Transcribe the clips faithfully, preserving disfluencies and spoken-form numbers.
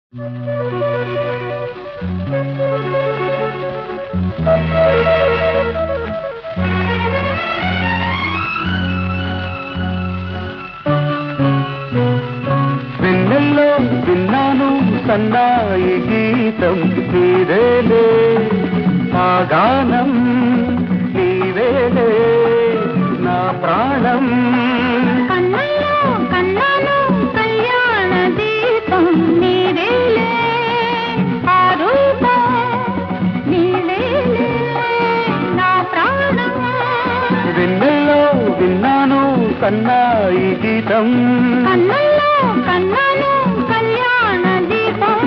వెన్నెల్లో విన్నాను సన్నాయి గీతం నీవేలే, ఆ గానం నీవేలే నా ప్రాణం. కన్నయ్యో కన్నాను కళ్యాణ దీపం నీవేలే, ఆ రూపం నీవేలే నా ప్రాణం. వెన్నెల్లో విన్నాను సన్నాయి గీతం, కన్నయ్యో కన్నాను కళ్యాణ దీపం.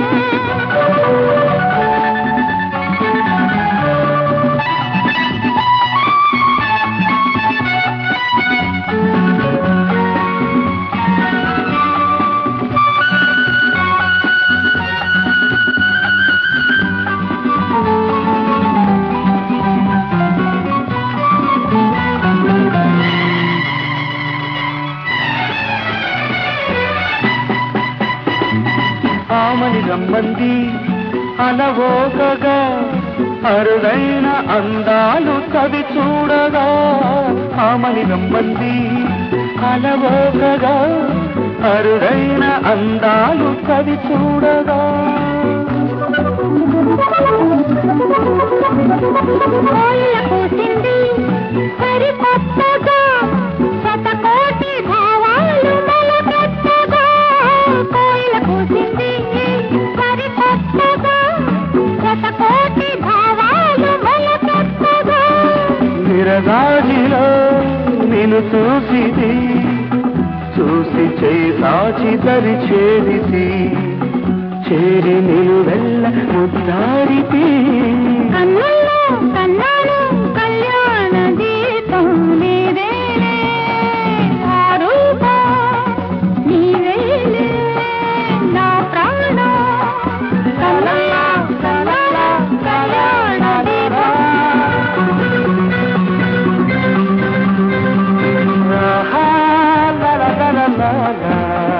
ఆమని రమ్మంది అలవోకగా, అరుదైన అందాలు కవి చూడగా. ఆమని రమ్మంది అలవోకగా, అరుదైన అందాలు కవి చూడగా. కోయిల కూసింది సరికొత్తగా, శతకోటి భావాలు మొలకెత్తగా. కోయిల కూసింది సరికొత్తగా, శతకోటి భావాలు మొలకెత్తగా. నిరగాజిలో నిన్ను చూసిది, చూసి చేయి సాచి దరి చేరిసి, చేరి నిలు వెళ్ళ ముద్దారితి. కన్నుల్లో కన్నాను కళ్యాణ దీపం నీవేలే, ఆ రూపం నీవేలే నా ప్రాణం. కన్నుల్లో కన్నాను కళ్యాణ దీపం. ఆహా లా లా లా లా లా లా.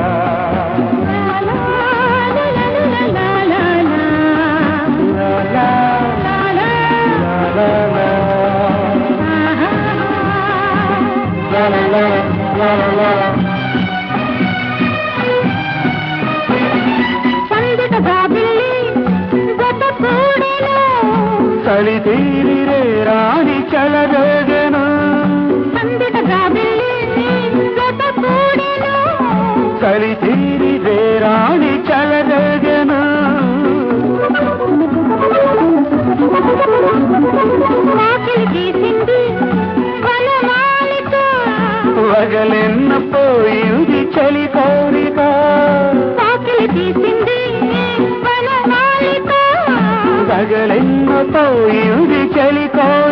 సందిట బాబిల్లి గత కూడెను, చలి తీరిరే రాణి చలరేగెను. సందిట బాబిల్లి గత కూడెను, చలి తీరిరే రాణి చలరేగెను. వాకిలి తీసింది వనమాలిక, వగలెన్న పోయింది చలి కోరిక. వాకిలి తీసింది వనమాలిక, వగలెన్న పోయింది చలి కోరిక.